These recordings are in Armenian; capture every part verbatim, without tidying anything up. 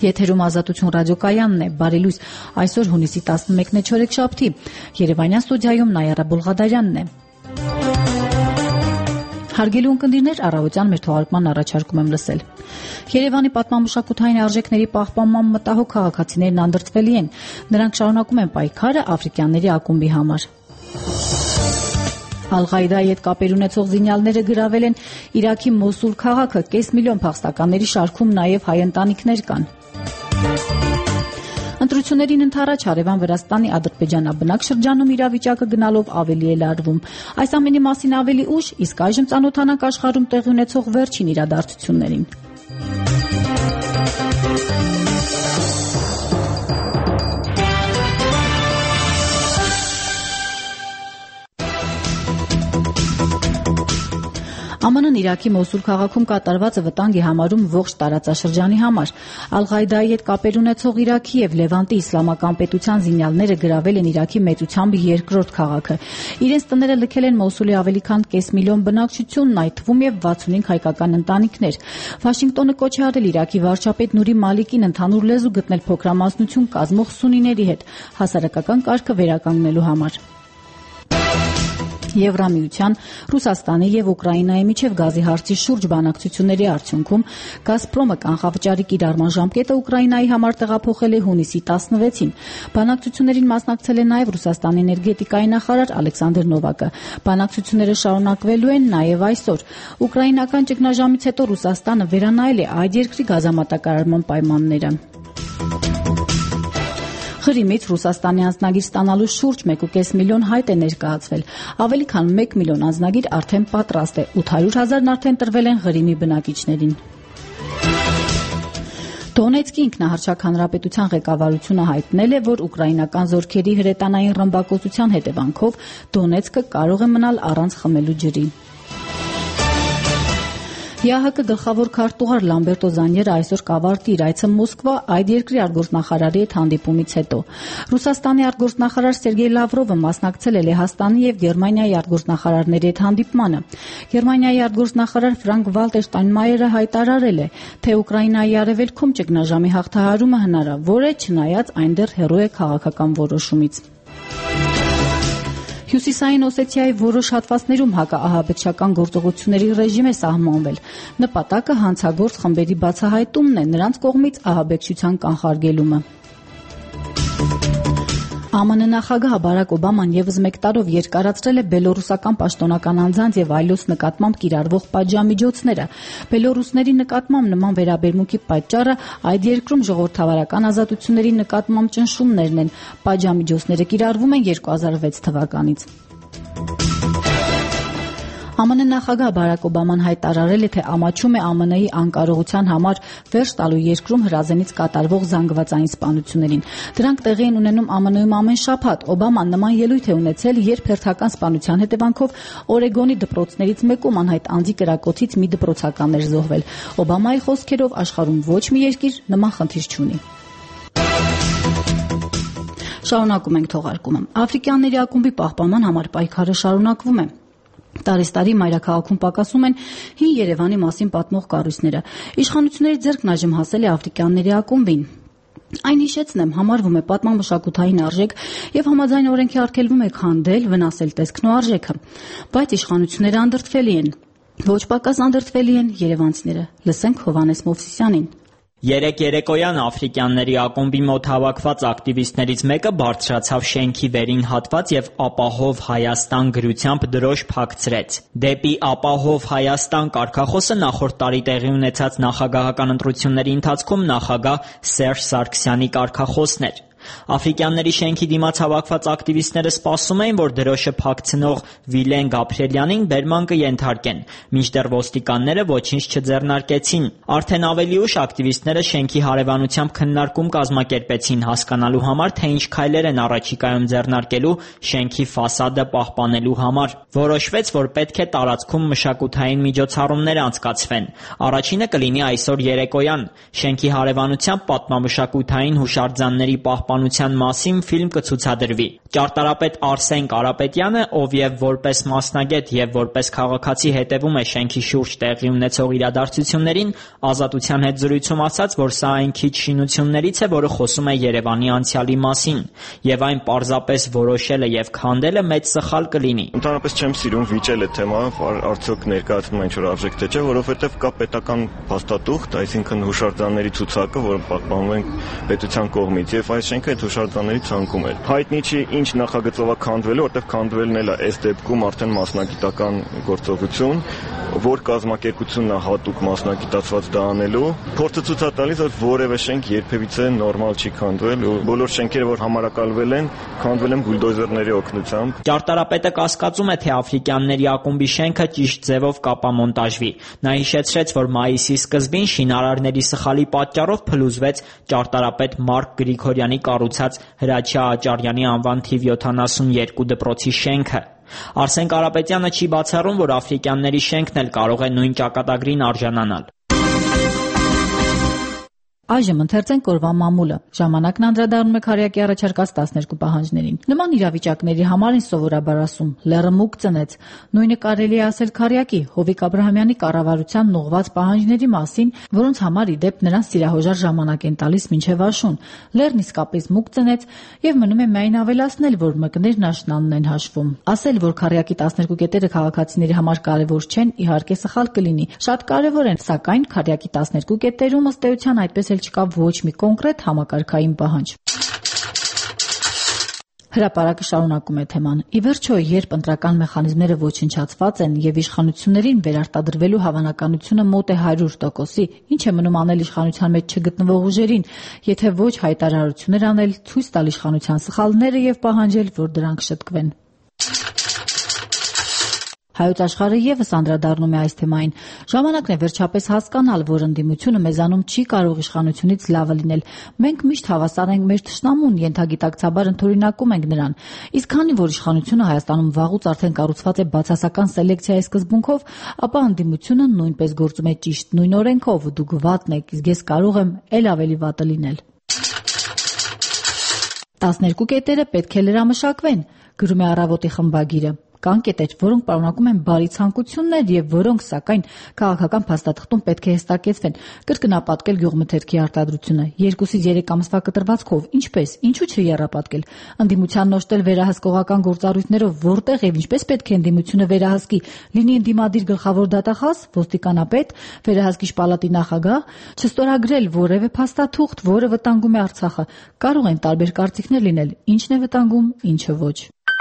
Եթերում Ազատություն ռադիոկայանն է, բարի լույս, այսօր հունիսի տասնմեկն է չորեքշաբթի, Երևանյան ստուդիայում Նայարա Բուլղադարյանն է։ Հարգելի ունկնդիրներ, առավոտյան մեր թողարկման առաջարկում եմ լսել։ Երևանի պատմամշակութային արժեքների պահպանման մտահոգ քաղաքացիներն անդրդվելի են, նրանք շարունակում են պայքարը Աֆրիկյանների ակումբի համար։ Ալ-Ղաիդայի հետ կապեր ունեցող զինյալները գրավել են Իրաքի Մոսուլ քաղաքը, կես միլիոն փախստականների շարքում նաև հայ ընտանիքներ կան։ Ընտրություններին ընդառաջ հարևան Վրաստանի ադրբեջանաբնակ շրջանում իրավիճակը գնալով ավելի է լարվում։ Այս ամենի մասին ավելի ուշ, իսկ այժմ ծանոթանանք աշխարհում տեղի ունեցող վերջին իրադարձություններին։ Է Մ Ն-ն Իրաքի Մոսուլ քաղաքում կատարվածը վտանգ է համարում ողջ տարածաշրջանի համար։ Ալ-Ղաիդայի հետ կապեր ունեցող Իրաքի եւ Լևանտի իսլամական պետության զինյալները գրավել են Իրաքի մեծությամբ երկրորդ քաղաքը։ Իրենց տները լքել են Մոսուլի ավելի քան կես միլիոն բնակչությունն, այդ թվում եւ վաթսունհինգ հայկական ընտանիքներ։ Վաշինգտոնը կոչ է արել Իրաքի վարչապետ Նուրի Մալիկին ընդհանուր լեզու գտնել փոքրամասնություն կազմող սունիների հետ հասարակական կարգը վերականգնելու համար։ Եվրամիության, Ռուսաստանի եւ Ուկրաինայի միջև գազի հարցի շուրջ բանակցությունների արդյունքում Գազպրոմը կանխավճարի կիրառման ժամկետը Ուկրաինայի համար տեղափոխել է հունիսի տասնվեցին։ Բանակցություններին մասնակցել է նաեւ Ռուսաստանի էներգետիկայի նախարար Ալեքսանդր Նովակը։ Բանակցությունները շարունակվելու են նաեւ այսօր։ Ուկրաինական ճգնաժամից հետո Ռուսաստանը վերանայել է այդ երկրի գազամատակարարման պայմանները։ Ղրիմից Ռուսաստանի անձնագիր ստանալու շուրջ մեկ ու կես միլիոն հայտ է ներկայացվել։ Ավելի քան մեկ միլիոն անձնագիր արդեն պատրաստ է, ութ հարյուր հազարն արդեն տրվել են Ղրիմի բնակիչներին։ Դոնեցկի ինքնահռչակ հանրապետության ղեկավարությունը հայտնել է, որ ուկրաինական զորքերի հրետանային ռմբակոծության հետևանքով Դոնեցկը կարող է մնալ առանց խմելու ջրի։ Ե Ահ Կը գլխավոր քարտուղար Լամբերտո Զանյերը այսօր կավարտի իր այցը Մոսկվա այդ երկրի արտգործնախարարի հետ հանդիպումից հետո։ Ռուսաստանի արտգործնախարար Սերգեյ Լավրովը մասնակցել է Լեհաստանի եւ Գերմանիայի արտգործնախարարների հետ հանդիպմանը։ Գերմանիայի արտգործնախարար Ֆրանկ Վալտեր Շտայնմայերը հայտարարել է, թե Ուկրաինայի արևելքում ճգնաժամի հաղթահարումը հնարավոր է, չնայած այն դեռ հեռու է քաղաքական որոշումից։ Հյուսիսային Օսեթիայի որոշ հատվածներում հակաահաբեկչական գործողությունների ռեժիմ է սահմանվել։ Նպատակը հանցագործ խմբերի բացահայտումն է, նրանց կողմից ահաբեկչության կանխարգելումը։ Է Մ Ն նախագահ Բարակ Օբաման եւս մեկ տարով երկարացրել է բելոռուսական պաշտոնական անձանց եւ այլոց նկատմամբ կիրառվող պատժամիջոցները։ Բելոռուսների նկատմամբ նման վերաբերմունքի պատճառը այդ երկրում ժողովրդավարական ազատությունների նկատմամբ ճնշումներն են։ Պատժամիջոցները կիրառվում են երկու հազար վեց թվականից։ Է Մ Ն նախագահ Բարակ Օբաման հայտարարել է, թե ամաչում է Է Մ Ն-ի անկարողության համար վերջ տալու երկրում հրազենից կատարվող զանգվածային սպանություններին։ Դրանք տեղի են ունենում Է Մ Ն-ում ամեն շաբաթ։ Օբաման նման ելույթ է ունեցել, երբ հերթական սպանության հետևանքով Օրեգոնի դպրոցներից մեկում անհայտ անձի կրակոցից մի դպրոցական էր զոհվել։ Օբամայի խոսքերով աշխարհում ոչ մի երկիր նման խնդիր չունի։ Շարունակում ենք թողարկումը։ Աֆրիկյանների ակումբի պահպանման համար պայքարը շարունակվում է։ Տարեստարի մայրաքաղաքում պակասում են հին Երևանի մասին պատմող կառույցները։ Իշխանությունների ձեռքն այժմ հասել է Աֆրիկյանների ակումբին։ Այն հիշեցնեմ, համարվում է պատմամշակութային արժեք եւ համաձայն օրենքի արգելվում է քանդել, վնասել տեսքն ու արժեքը։ Բայց իշխանությունները անդրդվելի են։ Ոչ պակաս անդրդվելի են երևանցիները։ Լսենք Հովհաննես Մովսիսյանին։ Երեկ երեկոյան Աֆրիկյանների ակումբի մոտ հավաքված ակտիվիստներից մեկը բարձրացավ շենքի վերին հատված եւ «Ապահով Հայաստան» գրությամբ դրոշ փակցրեց։ Դեպի «Ապահով Հայաստան» կարգախոսը նախորդ տարի տեղի ունեցած նախագահական ընտրությունների ընթացքում նախագահ Սերժ Սարգսյանի կարգախոսն էր։ Աֆրիկյանների շենքի դիմաց հավաքված ակտիվիստները սպասում էին, որ դրոշը փակցնող Վիլեն Գաբրիելյանին բերման կենթարկեն, մինչդեռ ոստիկանները ոչինչ չձեռնարկեցին։ Արդեն ավելի ուշ ակտիվիստները շենքի հարևանությամբ քննարկում կազմակերպեցին հասկանալու համար, թե ինչ քայլեր են առաջիկայում ձեռնարկելու շենքի ֆասադը պահպանելու համար։ Որոշվեց, որ պետք է տարածքում մշակութային միջոցառումներ անցկացվեն։ Առաջինը կլինի այսօր երեկոյան։ Շենքի հարևանությամբ պատմամշակութային հուշարձանների պահպանման պահպանության մասին ֆիլմ կցուցադրվի։ Ճարտարապետ Արսեն Կարապետյանը, ով եւ որպես մասնագետ եւ որպես քաղաքացի հետևում է շենքի շուրջ տեղի ունեցող իրադարձություններին, Ազատության հետ զրույցում ասաց, որ սա այն քիչ շինություններից է, որը խոսում է Երևանի անցյալի մասին, եւ այն պարզապես որոշելը եւ քանդելը մեծ սխալ կլինի։ Ընդհանրապես չեմ սիրում վիճել այդ թեմայով, արդյոք ներկայացնում է ինչ-որ արժեք թե չէ, որովհետեւ կա պետական փաստաթուղթ, այսինքն հուշարձանների ցուցակը, որը պահպանվում է պետության կողմից, եւ այս շենքը այդ հուշարձանների ցանկում է։ Հայտնի չի ինչ նախագծով է քանդվելու, որտեղ քանդվելն էլ է այս դեպքում արդեն մասնագիտական գործողություն, որ կազմակերպությունն է հատուկ մասնագիտացված դա անելու։ Փորձը ցույց է տալիս, որ որևէ շենք երբևիցե նորմալ չի քանդվել, ու բոլոր շենքերը, որ համարակալվել են, քանդվել են բուլդոզերների օգնությամբ։ Ճարտարապետը կասկածում է, թե Աֆրիկյանների ակումբի շենքը ճիշտ ձևով կապամոնտաժվի։ Նա հիշեցրեց, որ մայիսի սկզբին շինարարների սխալի պատճառով փլուզվեց ճարտարապետ Մարկ Գրիգորյանի կառուցած Հրաչյա Աճարյանի անվան թիվ յոթանասունյոթ դպրոցի շենքը։ Արսեն Կարապետյանը չի բացառում, որ աֆրիկյանների շենքն էլ կարող է նույն ճակատագրին արժանանալ։ Այժմ ընթերցենք օրվա մամուլը։ Ժամանակն անդրադառնում է քարյակի առաջարկած տասներկու պահանջներին։ Նման իրավիճակների համար են սովորաբար ասում՝ լեռը մուգ ծնեց։ Նույնը կարելի է ասել քարյակի Հովիկ Աբրահամյանի կառավարությամբ ուղղված պահանջների մասին, որոնց համար ի դեպ նրան սիրահոժար ժամանակ են տալիս մինչև աշուն։ Լեռն իսկապես մուգ ծնեց եւ մնում է միայն ավելացնել, որ մկներն աշնանն են հաշվում։ Ասել, որ քարյակի տասներկու կետերը քաղաքացիների համար կարևոր չեն, իհարկե սխալ կլինի։ Շատ կարևոր են, սակայն քարյակի տասներկու կետերում ըստ էության այդպես չկա ոչ մի կոնկրետ համակարգային պահանջ։ Հրապարակը շարունակում է թեման։ Ի վերջո, երբ ընտրական մեխանիզմները ոչնչացված են եւ իշխանություններին վերարտադրվելու հավանականությունը մոտ է հարյուր տոկոսի, ինչ է մնում անել իշխանության մեջ չգտնվող ուժերին, եթե ոչ հայտարարություններ անել, ցույց տալ իշխանության սխալները եւ պահանջել, որ դրանք շտկվեն։ Հայոց աշխարհը եւս անդրադառնում է այս թեմային։ Ժամանակն է վերջապես հասկանալ, որ ընդդիմությունը մեզանում չի կարող իշխանությունից լավը լինել։ Մենք միշտ հավասար ենք մեր թշնամուն, ենթագիտակցաբար ընդօրինակում ենք նրան։ Իսկ քանի որ իշխանությունը Հայաստանում վաղուց արդեն կառուցված է բացասական սելեկցիայի սկզբունքով, ապա ընդդիմությունը նույնպես գործում է ճիշտ նույն օրենքով։ Դուք վատն եք, իսկ ես կարող եմ ել ավելի վատը լինել։ տասներկու կետերը պետք է լրամշակվեն, գրում է Առավոտի խմբագիրը։ Կան կետեր, որոնք պարունակում են բարի ցանկություններ եւ որոնք, սակայն, քաղաքական փաստաթղթում պետք է հստակեցվեն։ Կրկնապատկել գյուղմթերքի արտադրությունը երկուսից երեք ամսվա կտրվածքով, ինչպես, ինչու՞ չեռապատկել։ Ընդդիմությանն օժտել վերահսկողական գործառույթներով, որտեղ եւ ինչպես պետք է ընդդիմությունը վերահսկի, լինի ընդդիմադիր գլխավոր դատախազ, ոստիկանապետ, վերահսկիչ պալատի նախագահ, չստորագրել որևէ փաստաթուղթ, որը վտանգում է Արցախը։ Կարող են տարբեր կարծիքներ լինել, ինչն է վտանգում, ինչը ոչ։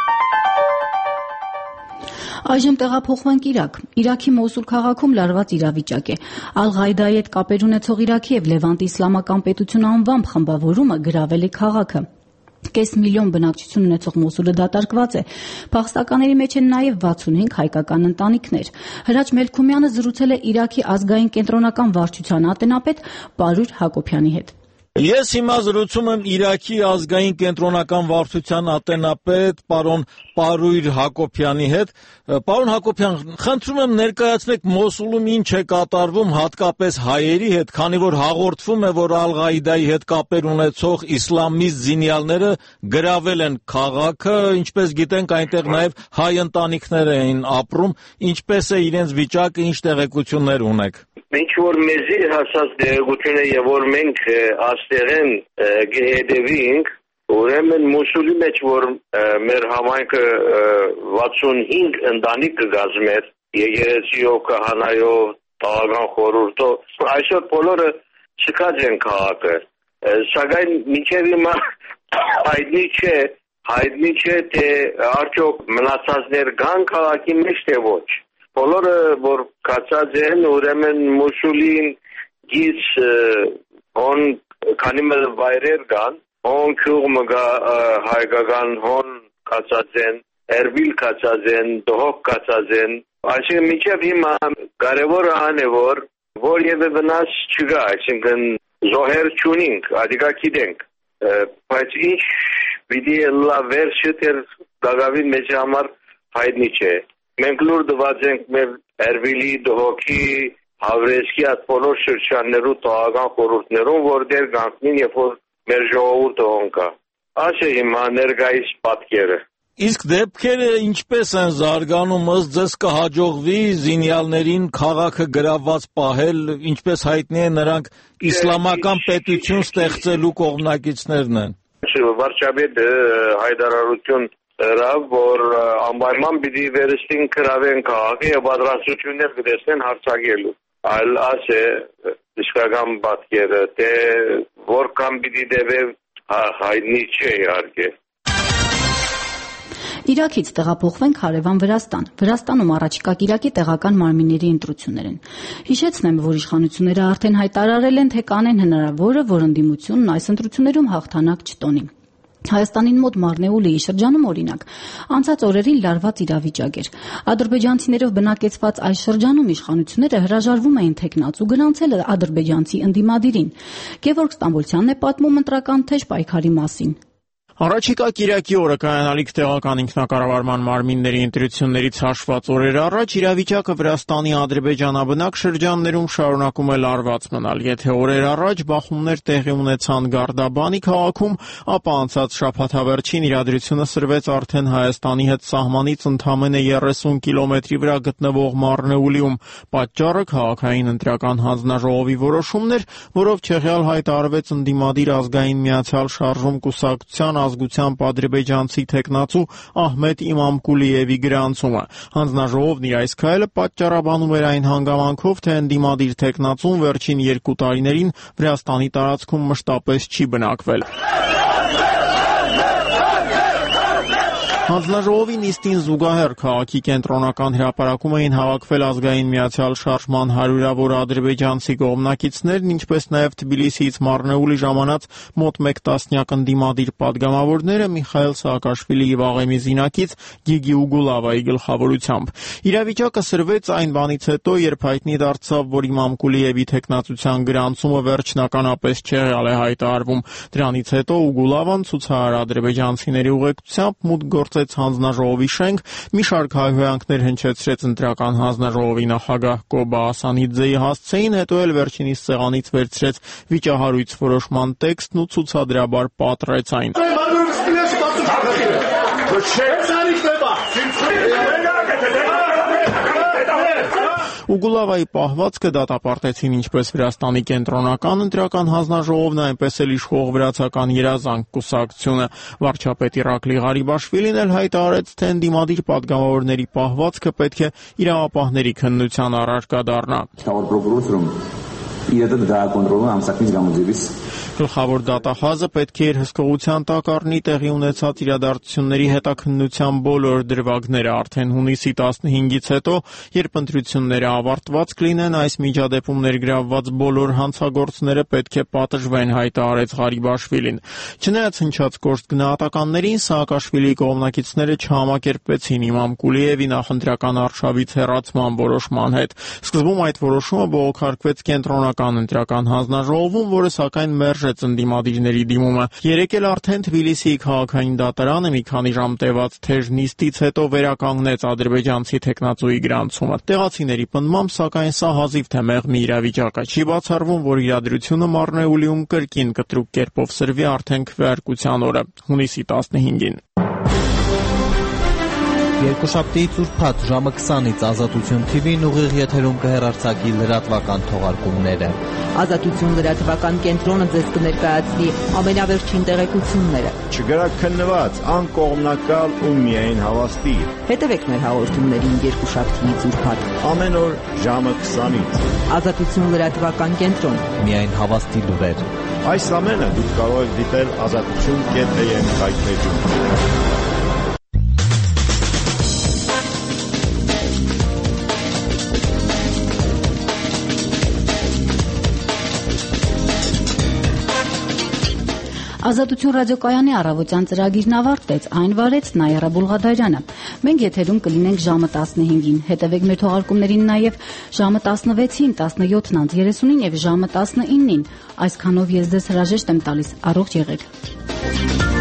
Այժմ տեղափոխվենք Իրաք։ Իրաքի Մոսուլ քաղաքում լարված իրավիճակ է։ Ալ-Ղաիդայի հետ կապեր ունեցող Իրաքի եւ Լևանտի իսլամական պետություն անվամբ խմբավորումը գրավել է քաղաքը։ Կես միլիոն բնակչություն ունեցող Մոսուլը դատարկված է։ Փախստականների մեջ են նաև վաթսունհինգ հայկական ընտանիքներ։ Հրաչ Մելքումյանը զրուցել է Իրաքի ազգային կենտրոնական վարչության ատենապետ Պարույր Հակոբյանի հետ։ Ես հիմա զրուցում եմ Իրաքի ազգային կենտրոնական վարչության ատենապետ պարոն Պարույր Հակոբյանի հետ։ Պարոն Հակոբյան, խնդրում եմ ներկայացնեք Մոսուլում ինչ է կատարվում հատկապես հայերի հետ, քանի որ հաղորդվում է, որ Ալ-Ղաիդայի հետ կապեր ունեցող իսլամիստ զինյալները գրավել են քաղաքը, ինչպես գիտենք, այնտեղ նաև հայ ընտանիքներ էին ապրում, ինչպես է իրենց վիճակը, ինչ տեղեկություններ ունեք։ Ինչ որ մեզի հասած տեղեկությունը եւ որ մենք աստեղեն գեհդեվինք, ուրեմն Մոսուլի մեջ որ մեր համայնքը վաթսունհինգ ընտանիք կգազմեր, եկեղեցիով, քահանայով, տաղական խորհուրդով, այսօր բոլորը չկած են քաղաքը, սակայն մինչև հիմա հայտնի չէ, հայտնի չէ թե արդյոք մնացածներ կան քաղաքի մեջ թե ոչ։ Բոլորը որ կացած են, ուրեմն Մոսուլին գից հոն քանի մը վայրեր կան, հոն քյուղ հայկական հոն կացած են, Էրբիլ կացած են, Դոհոկ կացած են, այսինքն մինչև հիմա կարևորը այն է, որ որևէ վնաս չկա, այսինքն զոհեր չունենք, ադիկա գիտենք, բայց ինչ պիտի լա վերջը դեռ գագավին մեզ համար հայտնի չէ։ Մենք լուր դված ենք մեր Էրբիլի, Դոհոկի, Հավրեսկի այդ բոլոր շրջաններու տաղական խորհուրդներում, որ դեր գանքնին, երբ որ մեր ժողովուրդը հոնկա։ Ասե հիմա ներկայիս պատկերը։ Իսկ դեպքերը ինչպես են զարգանում, ըստ ձեզ կհաջողվի զինյալներին քաղաքը գրավված պահել, ինչպես հայտնի է, նրանք իսլամական պետություն ստեղծելու կողմնակիցներն են։ Վարչապետ հայտարարություն հրավ, որ անպայման պիտի վերստին գրավեն քաղաքը եւ պատրաստություններ կտեսնեն հարձակելու։ Այլ ասե իսկական պատկերը, թե որքան պիտի դեպե հայտնի չէ իհարկե։ Իրաքից տեղափոխվենք հարևան Վրաստան։ Վրաստանում առաջիկա կիրակի տեղական մարմինների ընտրություններ են։ Հիշեցնեմ, որ իշխանությունները արդեն հայտարարել են, թե կանեն հնարավորը, որ ընդդիմությունն այս ընտրություններում հաղթանակ չտոնի։ Հայաստանին մոտ Մարնեուլիի շրջանում օրինակ անցած օրերին լարված իրավիճակ էր։ Ադրբեջանցիներով բնակեցված այս շրջանում իշխանությունները հրաժարվում էին թեկնածու գրանցել ադրբեջանցի ընդդիմադիրին։ Գևորգ Ստամբոլցյանն է պատմում ընտրական թեժ պայքարի մասին։ Առաջիկա կիրակի օրը կայանալիք տեղական ինքնակառավարման մարմինների ընտրություններից հաշված օրեր առաջ իրավիճակը Վրաստանի ադրբեջանաբնակ շրջաններում շարունակում է լարված մնալ։ Եթե օրեր առաջ բախումներ տեղի ունեցան Գարդաբանի քաղաքում, ապա անցած շաբաթավերջին իրադրությունը սրվեց արդեն Հայաստանի հետ սահմանից ընդամենը երեսուն կիլոմետրի վրա գտնվող Մարնեուլիում։ Պատճառը քաղաքային ընտրական հանձնաժողովի որոշումն էր, որով չեղյալ հայտարարվեց ընդդիմադիր ազգային միացյալ շարժում կուսակցության ազգությամբ ադրբեջանցի թեկնածու Ահմեդ Իմամկուլիևի գրանցումը։ Հանձնաժողովն իր այս քայլը պատճառաբանում էր այն հանգամանքով, թե ընդդիմադիր թեկնածուն վերջին երկու տարիներին Վրաստանի տարածքում մշտապես չի բնակվել։ Հանձնաժողովի նիստին զուգահեռ քաղաքի կենտրոնական հրապարակում էին հավաքվել ազգային միացյալ շարժման հարյուրավոր ադրբեջանցի կողմնակիցներն, ինչպես նաև Թբիլիսիից Մարնեուլի ժամանած մոտ մեկ տասնյակ ընդդիմադիր պատգամավորները Միխայել Սաակաշվիլիի վաղեմի զինակից Գիգի Ուգուլավայի գլխավորությամբ։ Իրավիճակը սրվեց այն բանից հետո, երբ հայտնի դարձավ, որ Իմամկուլիևի թեկնածության գրանցումը վերջնականապես չեղյալ է հայտարարվում։ Դրանից հետո Ուգուլավան ցուցահար ադրբեջանցիների ուղեկցությամբ մուտք գործեց հանձնաժողովի շենք, մի շարք հայհոյանքներ հնչեցրեց ընտրական հանձնաժողովի նախագահ Կոբա Ասանիձեի հասցեին, հետո էլ վերջինիս սեղանից վերցրեց վիճահարույց որոշման տեքստն ու ցուցադրաբար պատռեց այն։ Ուգուլավայի պահվածքը դատապարտեցին ինչպես Վրաստանի կենտրոնական ընտրական հանձնաժողովն, այնպես էլ իշխող վրացական երազանք կուսակցությունը։ Վարչապետ Իրակլի Ղարիբաշվիլին էլ հայտարարեց, թե ընդդիմադիր պատգամավորների պահվածքը պետք է իրավապահների քննության առարկա դառնա։ Գլխավոր դատախազը պետք է իր հսկողության տակ առնի տեղի ունեցած իրադարձությունների հետաքննության բոլոր դրվագները արդեն հունիսի տասնհինգից հետո, երբ ընտրությունները ավարտված կլինեն, այս միջադեպում ներգրավված բոլոր հանցագործները պետք է պատժվեն, հայտարարեց Ղարիբաշվիլին։ Չնայած հնչած կոշտ գնահատականներին, Սաակաշվիլիի կողմնակիցները չհամակերպվեցին Իմամկուլիևի նախընտրական արշավից հեռացման որոշման հետ։ Սկզբում այդ որոշումը բողոքարկվեց կենտրոնական ընտրական հանձնաժողովում, որը սակայն մերժեց ընդդիմադիրների դիմումը։ Երեկ էլ արդեն Թբիլիսիի քաղաքային դատարանը մի քանի ժամ տևած թեժ նիստից հետո վերականգնեց ադրբեջանցի թեկնածուի գրանցումը։ Տեղացիների պնդմամբ, սակայն սա հազիվ թե մեղմի իրավիճակ է։ Չի բացառվում, որ իրադրությունը Մարնեուլիում կրկին կտրուկ կերպով սրվի արդեն քվեարկության օրը, հունիսի տասնհինգին։ Երկուշաբթիից ուրբաթ ժամը քսանից Ազատություն թի վին ուղիղ եթերում կհեռարձակի լրատվական թողարկումները։ Ազատություն լրատվական կենտրոնը ձեզ կներկայացնի ամենավերջին տեղեկությունները։ Չգրակ քննված, անկողմնակալ ու միայն հավաստի։ Հետևեք մեր հաղորդումներին երկուշաբթիից ուրբաթ ամեն օր ժամը քսանից։ Ազատություն լրատվական կենտրոն։ Միայն հավաստի լուրեր։ Այս ամենը դուք կարող եք դիտել ազատություն կետ էմ հայտնեջում։ Ազատություն ռադիոկայանի առավոտյան ծրագիրն ավարտեց, այն վարեց Նայարա Բուլղադարյանը։ Մենք եթերում կլինենք ժամը տասնհինգին։ Հետևեք մեր թողարկումներին նաև ժամը տասնվեցին, տասնյոթն անց երեսունին եւ ժամը տասնինին։ Այսքանով ես ձեզ հրաժեշտ եմ տալիս։ Առողջ եղեք։